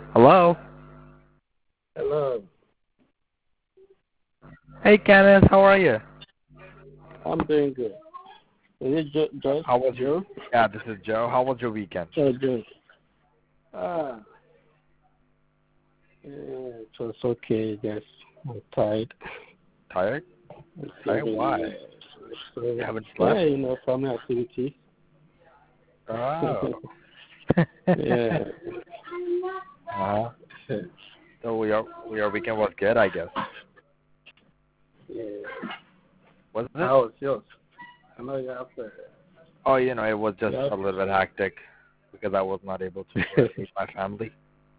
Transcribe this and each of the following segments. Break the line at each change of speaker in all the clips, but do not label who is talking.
Hello.
Hello.
Hey, Kenneth. How are you?
I'm doing good. Is it Joe?
How was your?
Joe?
Yeah, this is Joe. How was your weekend?
Oh, Joe. Ah, it was okay. Just I'm tired.
Tired? Tired? Why?
So,
You haven't
yeah,
slept?
family activities.
Oh.
Yeah.
uh, so your weekend was good, I guess.
Yeah.
Was it?
How was yours? I know you have to.
Oh, it was just
Yeah.
a little bit hectic because I was not able to go and meet my family.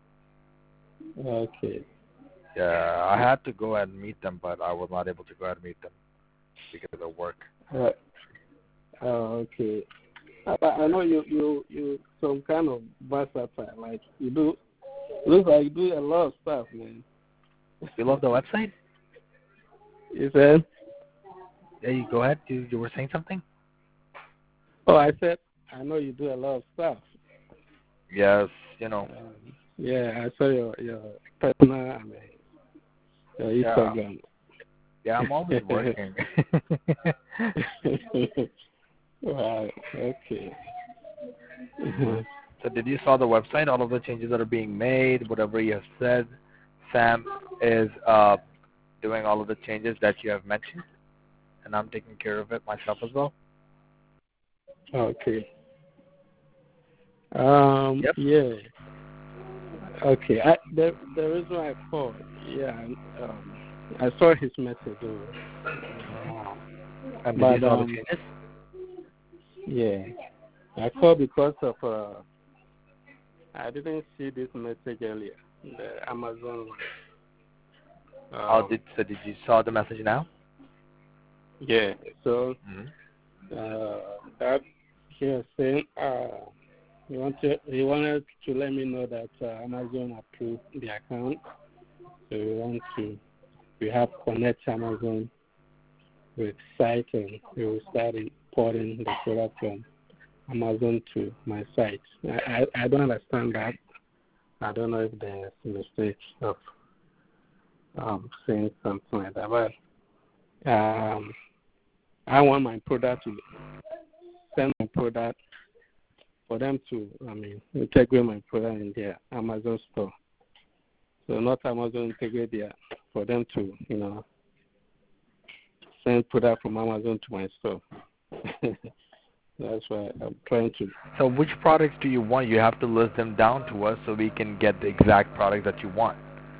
Okay.
Yeah, I had to go and meet them, but I was not able to go and meet them because of work.
Uh, okay. I know you some kind of versatile. Like you do. Looks like you do a lot of stuff, man.
You love the website?
You said?
Yeah, you go ahead. You were saying something?
Oh, I said, I know you do a lot of stuff.
Yes,
Yeah, I saw your personal, your
Yeah.
Instagram.
Yeah, I'm always working.
Wow, okay.
So did you saw the website, all of the changes that are being made, whatever you have said? Sam is doing all of the changes that you have mentioned, and I'm taking care of it myself as well.
Okay.
Yep.
Yeah. Okay. The reason I called, yeah, I saw his message,
And did you
but
saw the changes?
yeah, I called because of I didn't see this message earlier. The Amazon one.
Did you saw the message now?
Yeah. So
Mm-hmm.
that he was saying he wanted to let me know that Amazon approved the account. So we have connect Amazon with site, and we will start importing the product from Amazon to my site. I don't understand that. I don't know if there's a mistake of saying something like that, but I want my product to send my product for them to, integrate my product in their Amazon store. So not Amazon integrate there for them to, send product from Amazon to my store. That's why I'm trying to.
So which products do you want? You have to list them down to us so we can get the exact product that you want.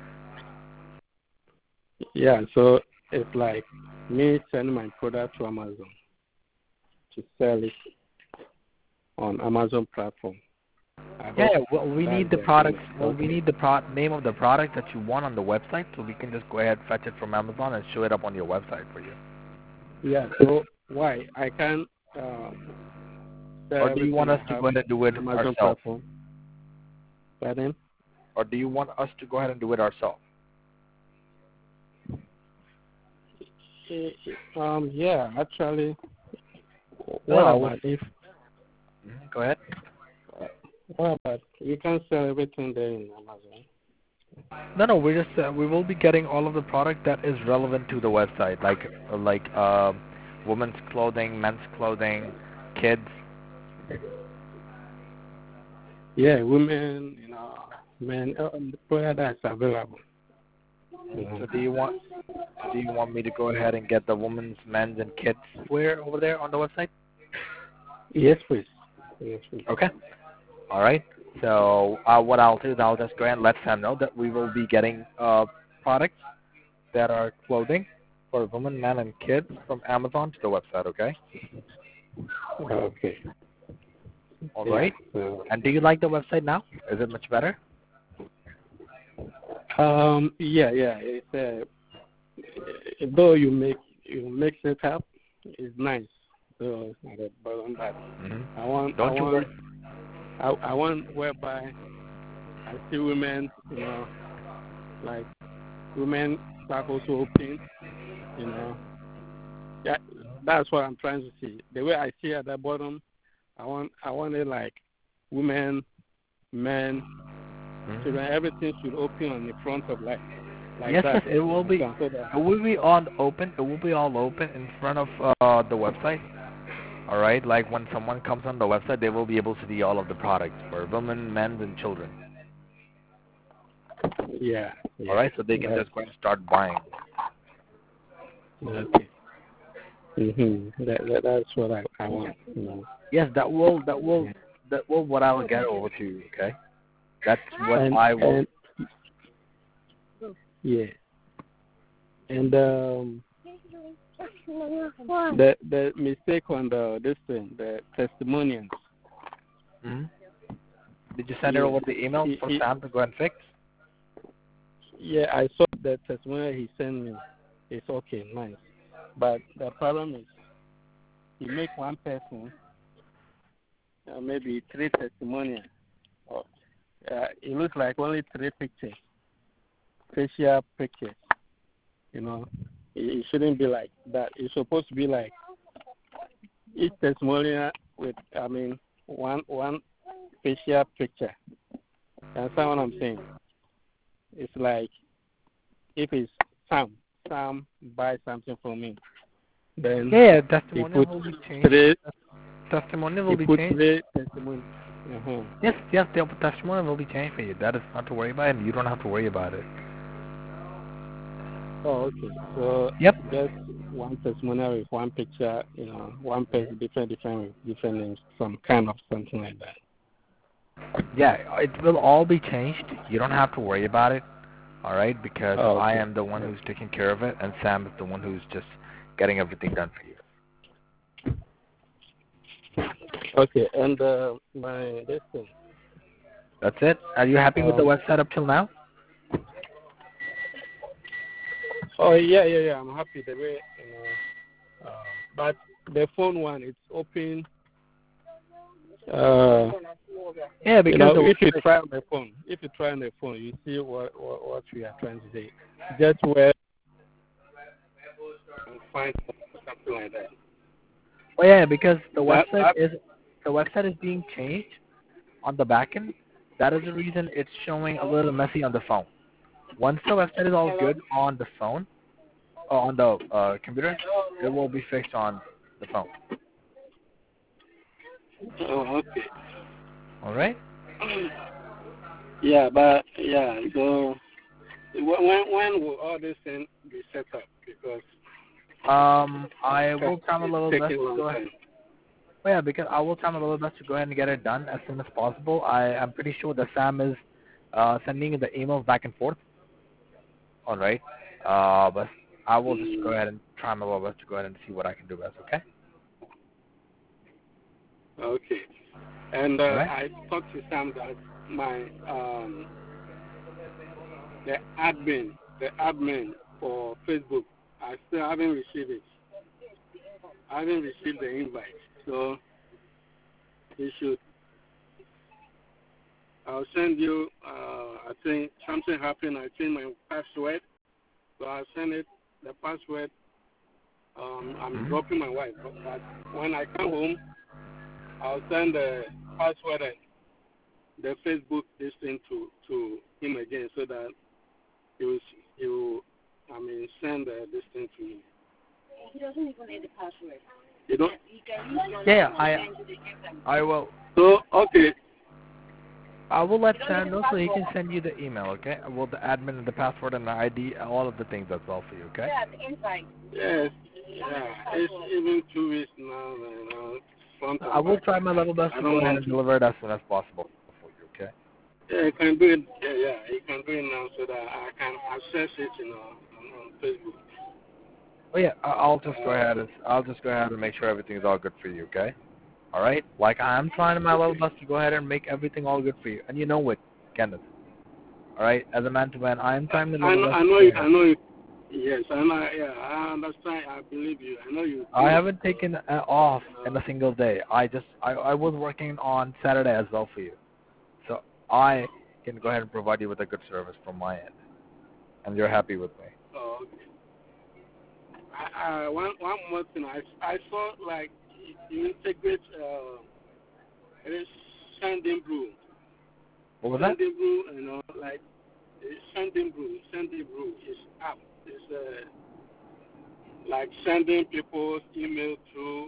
Yeah, so it's like me sending my product to Amazon to sell it on Amazon platform. I
Yeah,
hope
well, we
that's
need the
the
products.
thing.
Well, we
Okay.
need the name of the product that you want on the website, so we can just go ahead fetch it from Amazon and show it up on your website for you.
Yeah, so why? I can sell
Or do you want
everything
us
I
to
have
go ahead and do it
on Amazon
ourselves?
platform. Pardon?
Or do you want us to go ahead and do it ourselves?
Yeah, actually,
No,
what
I was.
about if,
Go ahead.
what about, you can sell everything there in Amazon?
No, we're just we will be getting all of the product that is relevant to the website, like women's clothing, men's clothing, kids.
Yeah, women, men, the product that's available.
So do you want me to go ahead and get the women's, men's, and kids wear over there on the website?
Yes, please. Yes, please.
Okay. All right. So what I'll do is I'll just go ahead and let Sam know that we will be getting products that are clothing for women, men, and kids from Amazon to the website. Okay.
Okay.
All
Yeah.
right. And do you like the website now? Is it much better?
Yeah. It's though you mix it up, it's nice. So at the bottom, but I want I
Don't you
want
worry.
I want whereby I see women, like women start also open, you know. Yeah, that's what I'm trying to see. The way I see at the bottom, I want it like women, men, So then everything should open on the front of like
Yes,
that.
yes, it will be.
So that,
It will be on open. It will be all open in front of the website. All right, like when someone comes on the website, they will be able to see all of the products for women, men, and children.
yeah.
All right, so they can just go and start buying.
Okay. That's what I want. You know.
Yes, that will what I will get over to you. Okay, that's what I will.
And, yeah. And the mistake on this thing, the testimonials.
Mm-hmm. Did you send it over the email for Sam to go and fix?
Yeah, I saw the testimonial he sent me. It's okay, nice. But the problem is, you make one person, maybe 3 testimonials. It looks like only 3 pictures, facial pictures. You know, it shouldn't be like that. It's supposed to be like each testimonial with, one facial picture. Understand what I'm saying? It's like if it's Sam buy something from me, then
testimonial will be changed. Testimonial will be changed.
3 testimonials.
Yes, the testimonial will be changed for you. That is not to worry about, and you don't have to worry about it.
Oh, okay. So just one testimonial with one picture, one person, different names, some kind of something like that.
Yeah, it will all be changed. You don't have to worry about it. All right, because I am the one who's taking care of it, and Sam is the one who's just getting everything done for
you. Okay, and this thing.
That's it. Are you happy with the website up till now?
Oh yeah. I'm happy the way but the phone one, it's open.
Yeah, because
if you try on the phone, you see what we are trying to say. Just where and find something like that.
Oh yeah, because the website is being changed on the back end. That is the reason it's showing a little messy on the phone. Once the website is all good on the phone, or on the computer, it will be fixed on the phone.
Oh, okay.
All right.
Yeah, but so when will all this thing be set up? Because
I will try my level best to go ahead. Well, yeah, because I will try my level best to go ahead and get it done as soon as possible. I am pretty sure that Sam is sending the emails back and forth. All right. But I will just go ahead and try my level best to go ahead and see what I can do best. Okay.
Okay. And
right.
I talked to Sam that my the admin for Facebook, I still haven't received it. I haven't received the invite, so he should. I'll send you. I think something happened. I changed my password, so I'll send it. The password. I'm dropping my wife, but when I come home, I'll send the password and the Facebook this thing to him again, so that he will send this thing to me.
He doesn't even need the password.
You don't?
I will.
So, okay.
I will let Sam know so he can send you the email, okay? Well, the admin and the password and the ID, all of the things, that's all for you, okay?
Yeah, the invite.
Yes. Yeah, it's even 2 weeks now.
I will try my level best to go ahead and deliver it as soon as possible for you, okay?
Yeah, you can do it. Yeah, you can do it now so that I can access it, on Facebook.
Oh yeah, I'll just go ahead and make sure everything is all good for you, okay? All right. Like I'm trying my level best to go ahead and make everything all good for you, and you know what, Kenneth. All right, as a man to man, I am trying my level best.
I know you. Yes, I know. Yeah, I understand. I believe you. I know you.
I haven't taken off in a single day. I was working on Saturday as well for you, so I can go ahead and provide you with a good service from my end, and you're happy with me.
Oh, okay. One more thing. I saw like you integrate it is Sendinblue.
What was that?
Sendinbrew, like Sendinbrew is app. It's like sending people email through,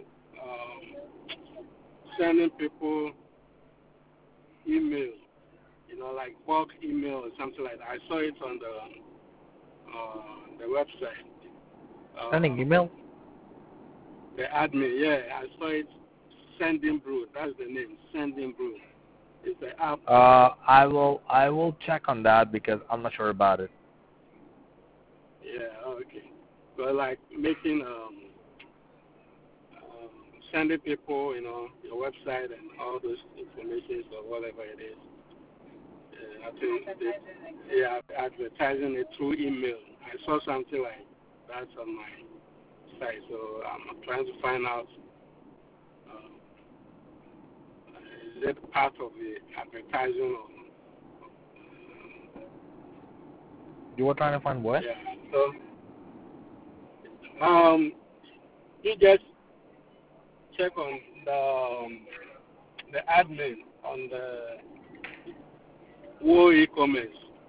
sending people email, like bulk email or something like that. I saw it on the website.
Sending email?
The admin, yeah, I saw it. Sendinbrew, that's the name. Sendinbrew. It's the app.
I will check on that because I'm not sure about it.
Yeah, okay. But like making sending people, your website and all those information or whatever it is. I think advertising it through email. I saw something like that on my site, so I'm trying to find out is it part of the advertising or
You were trying to find what?
yeah. So you just check on the admin on the Wo e-commerce.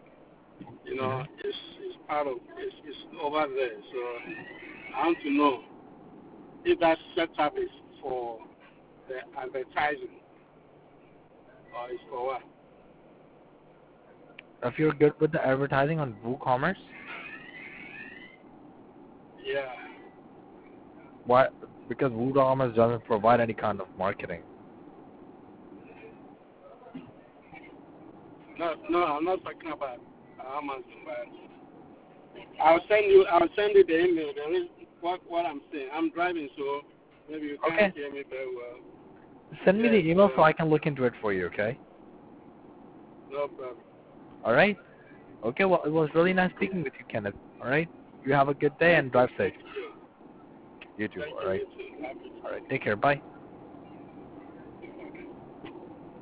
It's part of it's over there. So I want to know if that setup is for the advertising or it's for what?
If you're good with the advertising on WooCommerce,
Yeah.
why? Because WooCommerce doesn't provide any kind of marketing.
No, I'm not talking about Amazon, but I'll send you the email. There is what I'm saying. I'm driving, so maybe you can't hear me very well.
Send me the email so I can look into it for you, okay?
No problem.
All right? Okay, well, it was really nice speaking with you, Kenneth. All right? You have a good day and drive safe. You too, all right? All right, take care. Bye.